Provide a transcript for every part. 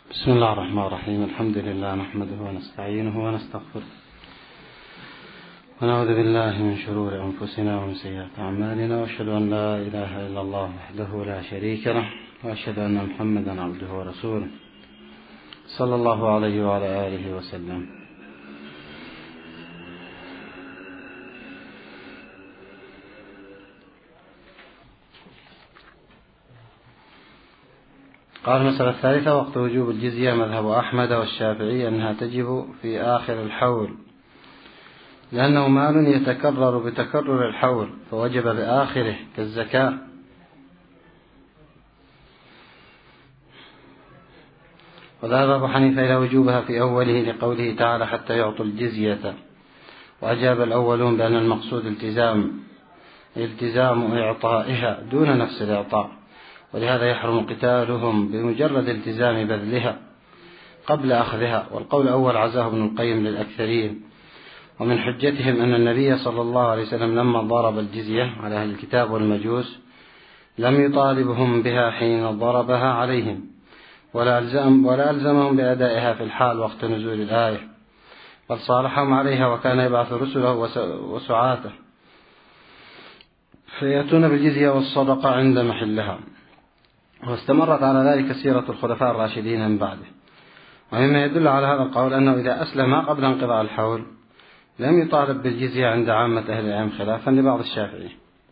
بسم الله الرحمن الرحيم. الحمد لله نحمده ونستعينه ونستغفره ونعوذ بالله من شرور أنفسنا ومن سيئات أعمالنا، وأشهد أن لا إله إلا الله وحده لا شريك له، وأشهد أن محمدا عبده ورسوله صلى الله عليه وعلى آله وسلم. قال المسألة الثالثة: وقت وجوب الجزية مذهب أحمد والشافعي أنها تجب في آخر الحول، لأنه مال يتكرر بتكرر الحول فوجب بآخره كالزكاة. وذهب أبو حنيفة إلى وجوبها في أوله لقوله تعالى: حتى يعطوا الجزية. وأجاب الأولون بأن المقصود التزام إعطائها دون نفس الإعطاء، ولهذا يحرم قتالهم بمجرد التزام بذلها قبل أخذها. والقول الأول عزاه ابن القيم للأكثرين، ومن حجتهم أن النبي صلى الله عليه وسلم لما ضرب الجزية على أهل الكتاب والمجوس لم يطالبهم بها حين ضربها عليهم، ولا ألزمهم بأدائها في الحال وقت نزول الآية، بل صالحهم عليها وكان يبعث رسله وسعاته فيأتون بالجزية والصدقة عند محلها. واستمرت على ذلك سيرة الخلفاء الراشدين من بعده. ومما يدل على هذا القول أنه إذا أسلم قبل انقضاء الحول لم يطالب بالجزية عند عامة أهل العلم، خلافا لبعض الشافعي،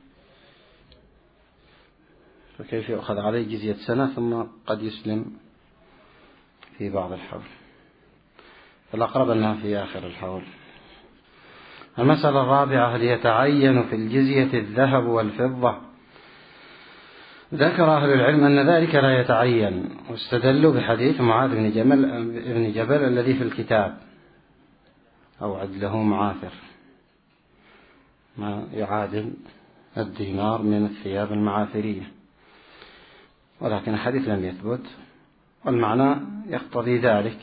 فكيف يؤخذ عليه جزية سنة ثم قد يسلم في بعض الحول؟ فالأقرب أنها في آخر الحول. المسألة الرابعة: هل يتعين في الجزية الذهب والفضة؟ ذكر أهل العلم أن ذلك لا يتعين، واستدلوا بحديث معاذ بن جبل الذي في الكتاب: أوعد له معافر ما يعادل الدينار من الثياب المعافرية، ولكن الحديث لم يثبت، والمعنى يقتضي ذلك،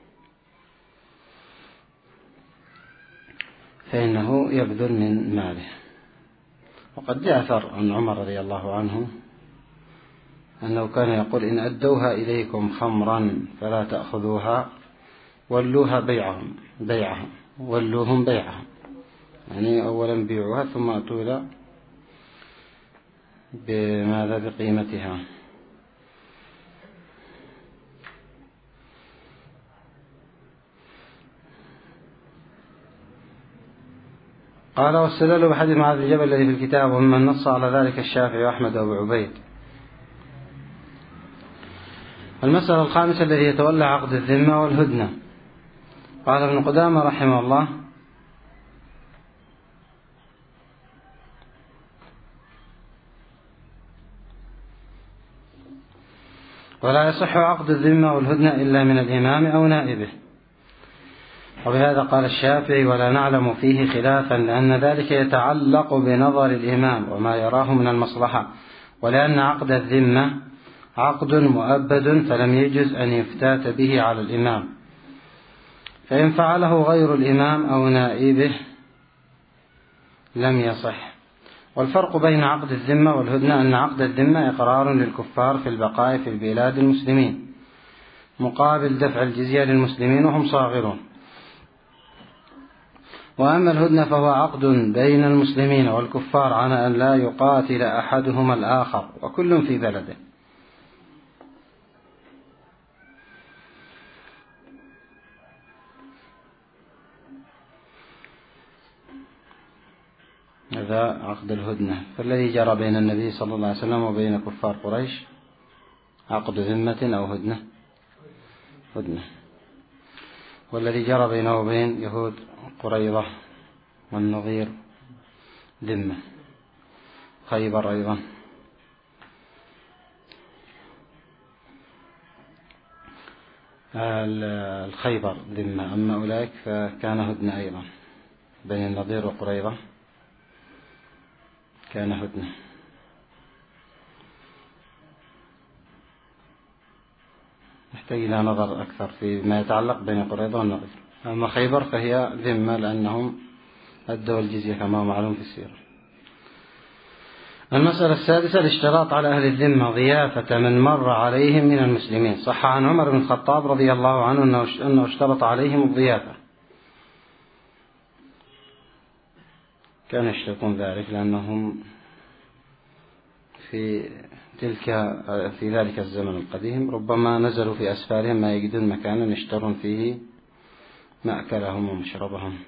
فإنه يبذل من ماله. وقد جاء أثر عن عمر رضي الله عنه أنه كان يقول: إن أدوها إليكم خمرا فلا تأخذوها، ولوها بيعهم ولوهم بيعهم، يعني أولا بيعوها ثم أتوا بماذا بقيمتها. قال: واستدلوا بحديث معاذ بن جبل الذي في الكتاب، وممن نص على ذلك الشافعي وأحمد وأبو عبيد. المسألة الخامسة: الذي يتولى عقد الذمة والهدنة. قال ابن قدامة رحمه الله: ولا يصح عقد الذمة والهدنة إلا من الإمام أو نائبه. وبهذا قال الشافعي: ولا نعلم فيه خلافا، لأن ذلك يتعلق بنظر الإمام وما يراه من المصلحة، ولأن عقد الذمة عقد مؤبد فلم يجز أن يفتات به على الإمام، فإن فعله غير الإمام أو نائبه لم يصح. والفرق بين عقد الذمة والهدنة أن عقد الذمة إقرار للكفار في البقاء في بلاد المسلمين مقابل دفع الجزية للمسلمين وهم صاغرون، وأما الهدنة فهو عقد بين المسلمين والكفار على أن لا يقاتل أحدهما الآخر وكل في بلده. هذا عقد الهدنة. فالذي جرى بين النبي صلى الله عليه وسلم وبين كفار قريش عقد ذمة أو هدنة، والذي جرى بينه وبين يهود قريظة والنظير ذمة. خيبر أيضا. الخيبر ذمة، أما أولئك فكان هدنة أيضا. بين النظير وقريظة كان هدنة. نحتاج إلى نظر أكثر في ما يتعلق بين قريظة والنظير. أما خيبر فهي ذمة لأنهم أدوا الجزية كما هو معلوم في السيرة. المسألة السادسة الاشتراط على أهل الذمة ضيافة من مر عليهم من المسلمين. صح عن عمر بن الخطاب رضي الله عنه أنه اشترط عليهم الضيافة، كانوا يشترطون ذلك لأنهم في ذلك الزمن القديم ربما نزلوا في أسفارهم ما يجدون مكانا يشترون فيه مأكلهم ومشربهم،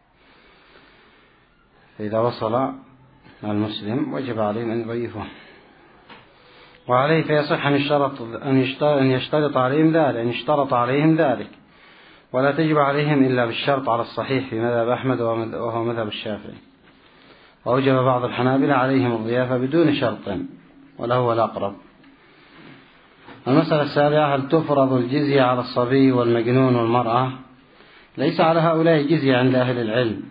فإذا وصل المسلم وجب عليهم أن يضيفوه، وعليه فيصح أن يشترط عليهم ذلك، أن يشترط عليهم ذلك، ولا تجب عليهم إلا بالشرط على الصحيح في مذهب أحمد وهو مذهب الشافعي. وأوجب بعض الحنابلة عليهم الضيافة بدون شرط، وله الأقرب. المسألة السابعة هل تفرض الجزية على الصبي والمجنون والمرأة؟ ليس على هؤلاء جزية عند أهل العلم.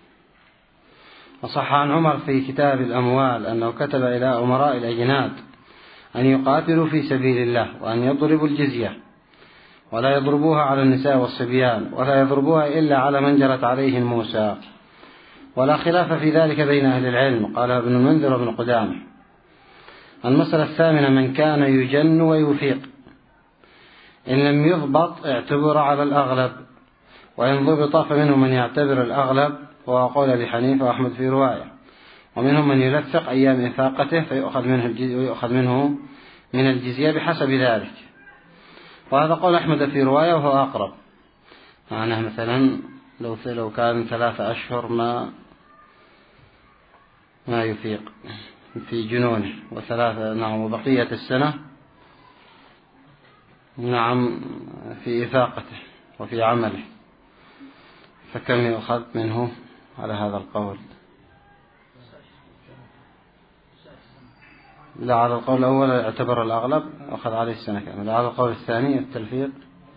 وصح عن عمر في كتاب الأموال أنه كتب إلى أمراء الأجناد أن يقاتلوا في سبيل الله وأن يضربوا الجزية، ولا يضربوها على النساء والصبيان، ولا يضربوها إلا على من جرت عليه الموسى، ولا خلاف في ذلك بين أهل العلم، قال ابن المنذر وابن قدامة. المسألة الثامنة من كان يجن ويفيق إن لم يضبط اعتبر على الأغلب، وإن ضبط فمنهم من يعتبر الأغلب وهو قول أبي حنيفة وأحمد في رواية، ومنهم من يلفق أيام إفاقته فيؤخذ منه من الجزية بحسب ذلك، وهذا قول أحمد في رواية وهو أقرب. معناه مثلا لو كان 3 أشهر ما يفيق في جنونه وبقية السنة في إفاقته وفي عمله، فكم يؤخذ منه على هذا القول؟ لا، على القول الأول اعتبر الأغلب أخذ عليه السنة كاملة، على القول الثاني التلفيق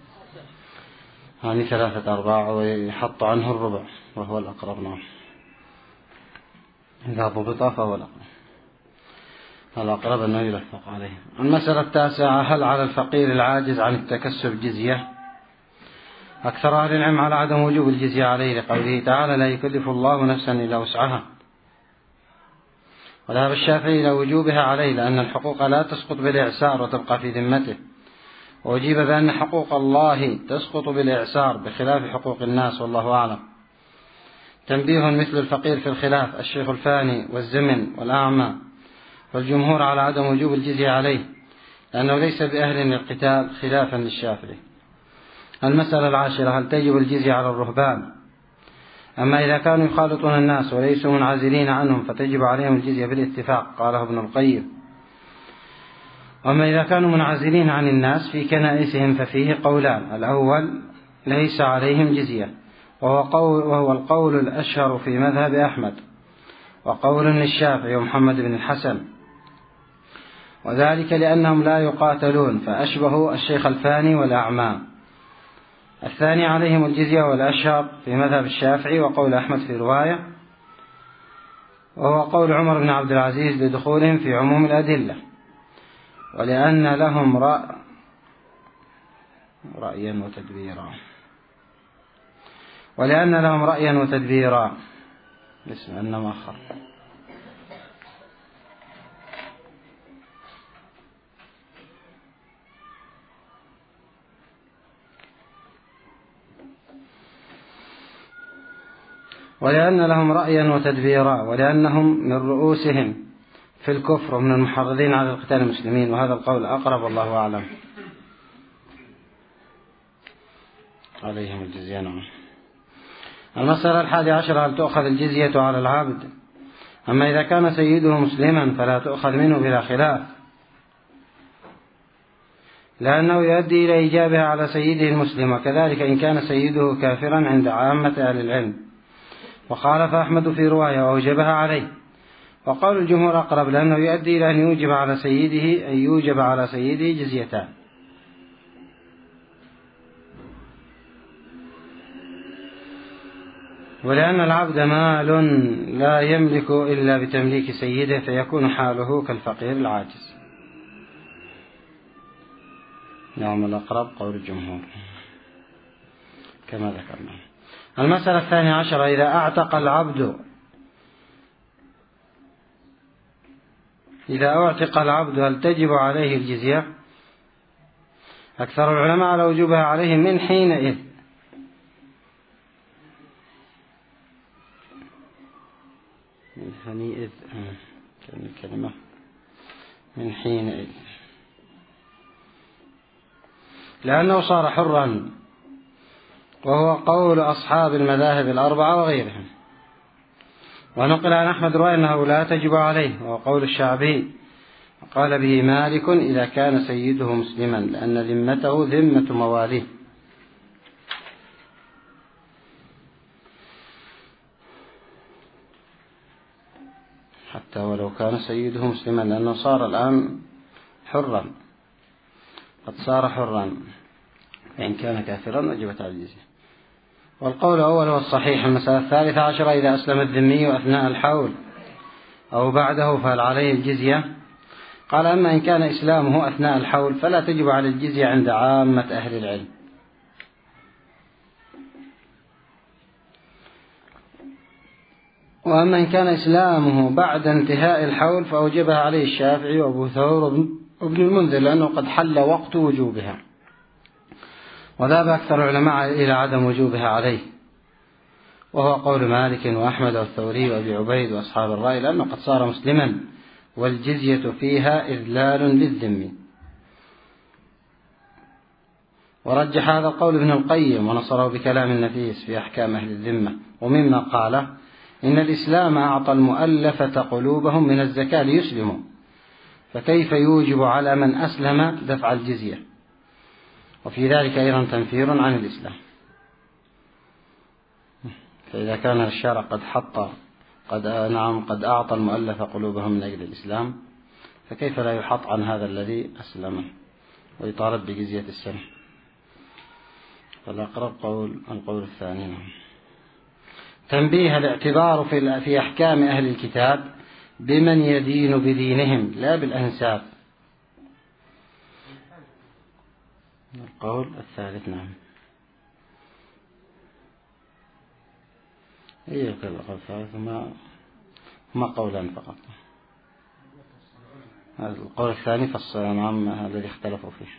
3/4 ويحط عنه الربع وهو الأقرب. نعم، إذا ضبط فهو الأقرب أنه يلفق عليه. المسألة التاسعة هل على الفقير العاجز عن التكسب جزية؟ أكثر أهل العلم على عدم وجوب الجزية عليه لقوله تعالى لا يكلف الله نفسا إلا وسعها، وذهب الشافعي إلى وجوبها عليه لأن الحقوق لا تسقط بالإعسار وتبقى في ذمته، وأجيب بأن حقوق الله تسقط بالإعسار بخلاف حقوق الناس، والله أعلم. تنبيه مثل الفقير في الخلاف الشيخ الفاني والزمن والأعمى، والجمهور على عدم وجوب الجزية عليه لأنه ليس بأهل للقتال خلافا للشافعي. المسألة العاشرة هل تجب الجزية على الرهبان؟ أما إذا كانوا يخالطون الناس وليسوا منعزلين عنهم فتجب عليهم الجزية بالاتفاق، قاله ابن القيم. أما إذا كانوا منعزلين عن الناس في كنائسهم ففيه قولان، الأول ليس عليهم جزية وهو القول الأشهر في مذهب أحمد، وقول للشافعي ومحمد بن الحسن، وذلك لأنهم لا يقاتلون فأشبهوا الشيخ الفاني والأعمى. الثاني عليهم الجزية والأشهر في مذهب الشافعي وقول أحمد في رواية، وهو قول عمر بن عبد العزيز لدخولهم في عموم الأدلة، ولأن لهم رأيا وتدبيرا اسم أن مؤخر. ولأن لهم رأيا وتدبيرا، ولأنهم من رؤوسهم في الكفر ومن المحرضين على القتال المسلمين، وهذا القول أقرب والله أعلم. عليهم الجزية. نعم. المسألة 11 هل تؤخذ الجزية على العبد؟ أما إذا كان سيده مسلما فلا تؤخذ منه بلا خلاف، لأنه يؤدي إلى إيجابها على سيده المسلم، وكذلك إن كان سيده كافرا عند عامة أهل العلم، وخالف أحمد في رواية وأوجبها عليه، وقال الجمهور أقرب لأنه يؤدي إلى أن يوجب على سيده جزيتان. ولأن العبد مال لا يملك إلا بتمليك سيده فيكون حاله كالفقير العاجز. نعم، الأقرب قول الجمهور كما ذكرنا. المسألة 12 إذا أعتق العبد إذا أعتق العبد هل تجب عليه الجزية؟ أكثر العلماء على وجوبها عليه من حينئذ. من حينئذ لأنه صار حرا، وهو قول أصحاب المذاهب الأربعة وغيرهم. ونقل عن أحمد رواية أنه لا تجب عليه، وهو قول الشعبي، قال به مالك إذا كان سيده مسلما، لأن ذمته ذمة مواليه. حتى ولو كان سيده مسلما، لأنه صار الآن حرا، قد صار حرا، فإن كان كافرا وجبت على الجزية. والقول الأول هو الصحيح. المسألة 13 إذا أسلم الذمي أثناء الحول أو بعده فهل عليه الجزية؟ قال أما إن كان إسلامه أثناء الحول فلا تجب على الجزية عند عامة أهل العلم. وأما إن كان إسلامه بعد انتهاء الحول فأوجبها عليه الشافعي وأبو ثور وابن المنذر، لأنه قد حل وقت وجوبها، وذهب أكثر العلماء إلى عدم وجوبها عليه، وهو قول مالك وأحمد والثوري وأبي عبيد وأصحاب الرأي، لأنه قد صار مسلما والجزية فيها إذلال للذمي. ورجح هذا القول ابن القيم ونصره بكلام النفيس في أحكام أهل الذمة، ومما قال إن الإسلام أعطى المؤلفة قلوبهم من الزكاة ليسلموا، فكيف يوجب على من أسلم دفع الجزية؟ وفي ذلك أيضا تنفير عن الإسلام. فإذا كان الشرع قد أعطى المؤلف قلوبهم من أجل الإسلام، فكيف لا يحط عن هذا الذي أسلم ويطالب بجزية السنة؟ فالأقرب القول الثاني. تنبيه الاعتبار في أحكام أهل الكتاب بمن يدين بدينهم لا بالأنساب. القول الثالث. نعم، إيه القول الثالث ما قولان فقط. القول الثاني فالصيام الذي اختلفوا فيه.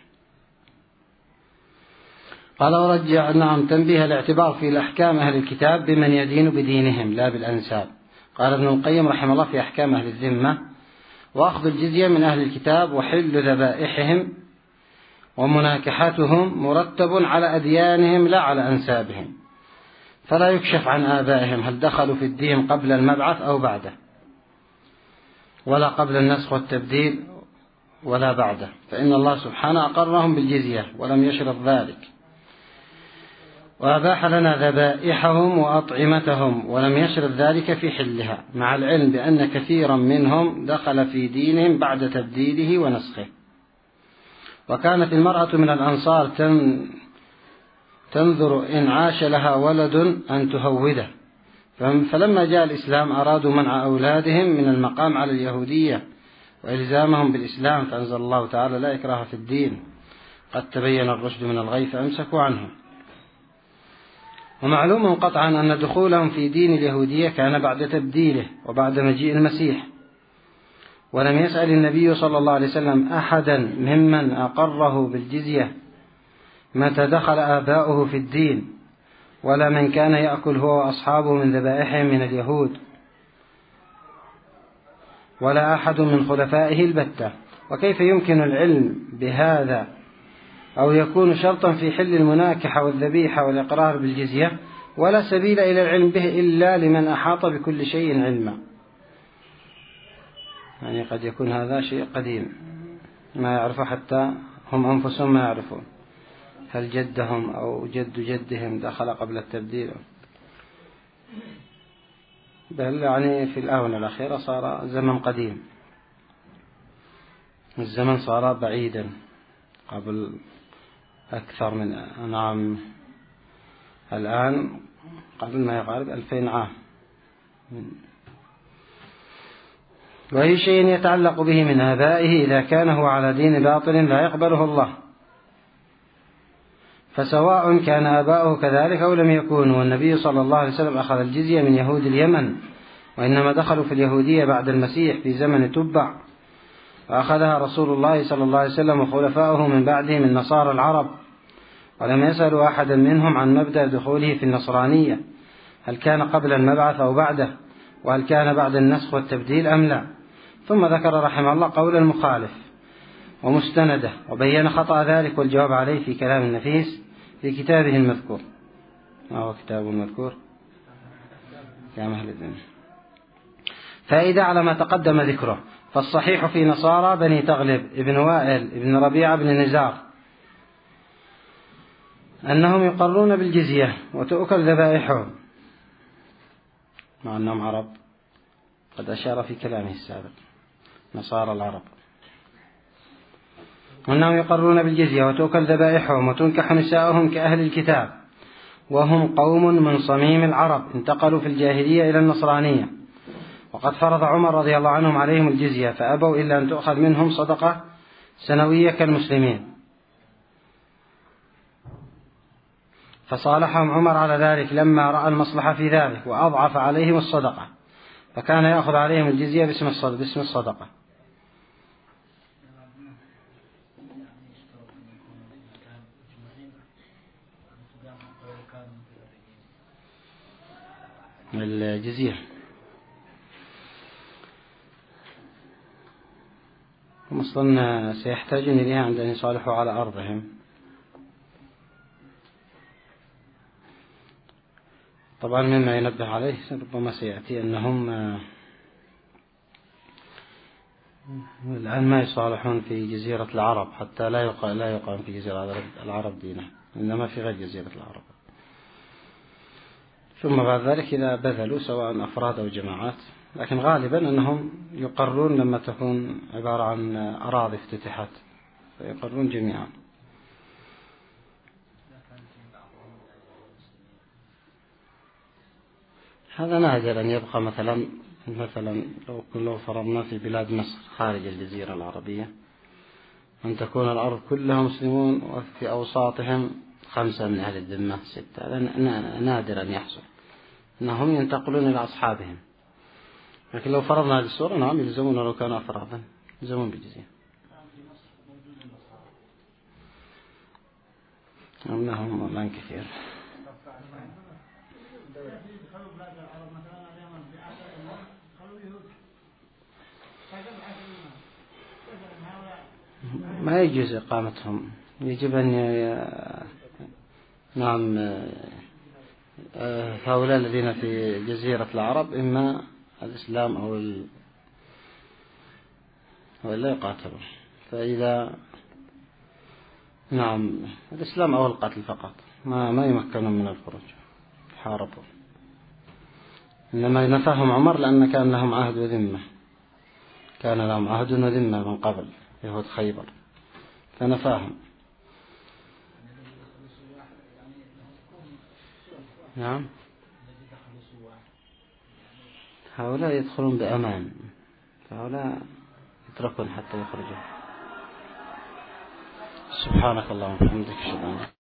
قال ورجع. نعم، تنبيه الاعتبار في الأحكام أهل الكتاب بمن يدين بدينهم لا بالأنساب. قال ابن القيم رحمه الله في أحكام أهل الذمة: وأخذ الجزية من أهل الكتاب وحل ذبائحهم ومناكحتهم مرتب على أديانهم لا على أنسابهم، فلا يكشف عن آبائهم هل دخلوا في الدين قبل المبعث أو بعده، ولا قبل النسخ والتبديل ولا بعده، فإن الله سبحانه أقرهم بالجزية ولم يشرط ذلك، وأباح لنا ذبائحهم وأطعمتهم ولم يشرط ذلك في حلها، مع العلم بأن كثيرا منهم دخل في دينهم بعد تبديله ونسخه. وكانت المرأة من الأنصار تنظر إن عاش لها ولد أن تهوده، فلما جاء الإسلام أرادوا منع أولادهم من المقام على اليهودية وإلزامهم بالإسلام، فأنزل الله تعالى: لا إكراه في الدين قد تبين الرشد من الغي فأمسكوا عنه. ومعلوم قطعا أن دخولهم في دين اليهودية كان بعد تبديله وبعد مجيء المسيح، ولم يسأل النبي صلى الله عليه وسلم أحدا ممن أقره بالجزية متى دخل آباؤه في الدين، ولا من كان يأكل هو وأصحابه من ذبائحهم من اليهود، ولا أحد من خلفائه البتة. وكيف يمكن العلم بهذا أو يكون شرطا في حل المناكحة والذبيحة والإقرار بالجزية، ولا سبيل إلى العلم به إلا لمن أحاط بكل شيء علما؟ يعني قد يكون هذا شيء قديم ما يعرفه حتى هم أنفسهم ما يعرفون هل جدهم أو جد جدهم دخل قبل التبديل، بل يعني في الآونة الأخيرة صار زمن قديم، الزمن صار بعيدا قبل أكثر من نعم الآن قبل ما يقارب 2000 عام. وأي شيء يتعلق به من آبائه إذا كان هو على دين باطل لا يقبله الله، فسواء كان آباؤه كذلك أو لم يكونوا. والنبي صلى الله عليه وسلم أخذ الجزية من يهود اليمن، وإنما دخلوا في اليهودية بعد المسيح في زمن تبع، وأخذها رسول الله صلى الله عليه وسلم وخلفاؤه من بعده من نصارى العرب، ولم يسألوا أحدا منهم عن مبدأ دخوله في النصرانية، هل كان قبل المبعث أو بعده، وهل كان بعد النسخ والتبديل أم لا. ثم ذكر رحمه الله قول المخالف ومستنده، وبين خطأ ذلك والجواب عليه في كلام النفيس في كتابه المذكور. ما هو كتابه المذكور؟ كلام أهل الدين. فإذا على ما تقدم ذكره، فالصحيح في نصارى بني تغلب ابن وائل ابن ربيعة بن نزار أنهم يقرون بالجزية وتؤكل ذبائحهم، مع أنهم عرب، قد أشار في كلامه السابق نصارى العرب، أنهم يقرون بالجزية وتؤكل ذبائحهم وتنكح نساؤهم كأهل الكتاب، وهم قوم من صميم العرب انتقلوا في الجاهلية إلى النصرانية، وقد فرض عمر رضي الله عنهم عليهم الجزية فأبوا إلا أن تؤخذ منهم صدقة سنوية كالمسلمين، فصالحهم عمر على ذلك لما رأى المصلحة في ذلك وأضعف عليهم الصدقة، فكان يأخذ عليهم الجزية باسم الصدقة. الجزية هم أصلا سيحتاجون إليها عند أن يصالحوا على أرضهم. طبعا مما ينبه عليه ربما سيأتي أنهم الآن ما يصالحون في جزيرة العرب، حتى لا يقام في جزيرة العرب دينه، إنما في غير جزيرة العرب. ثم بعد ذلك إذا بذلوا سواء أفراد أو جماعات، لكن غالبا أنهم يقرون لما تكون عبارة عن أراضي افتتحت فيقرون جميعا. هذا نادر أن يبقى مثلا لو فرضنا في بلاد مصر خارج الجزيرة العربية أن تكون الأرض كلها مسلمون وفي أوساطهم 5 من أهل الذمة 6، هذا نادر أن يحصل، أنهم ينتقلون إلى أصحابهم. لكن لو فرضنا هذه الصورة نعم يلزمون لو كانوا أفرادا يلزمون بالجزية. أنهم الآن كثير. ما يجوز إقامتهم، يجب أن نعم هؤلاء الذين في جزيرة العرب إما الإسلام أو لا يقاتلوا، فإذا نعم الإسلام أو القتل فقط، ما يمكنون من الخروج حاربوا. إنما نفاهم عمر لأن كان لهم عهد وذمة، كان لهم عهد وذمة من قبل يهود خيبر فنفاهم. نعم هؤلاء يدخلون بأمان، فهؤلاء يتركون حتى يخرجوا. سبحانك اللهم وبحمدك.